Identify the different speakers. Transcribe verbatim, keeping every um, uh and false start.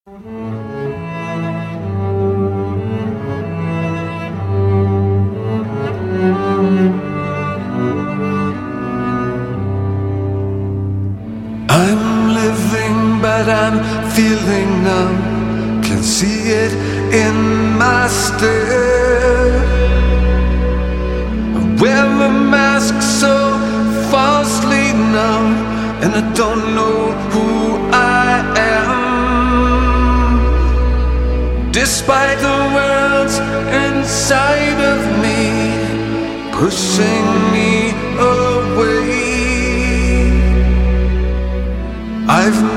Speaker 1: I'm living, but I'm feeling numb. Can see it in my stare. I wear a mask so falsely numb, and I don't know who I am. Despite the world's inside of me pushing me away, I've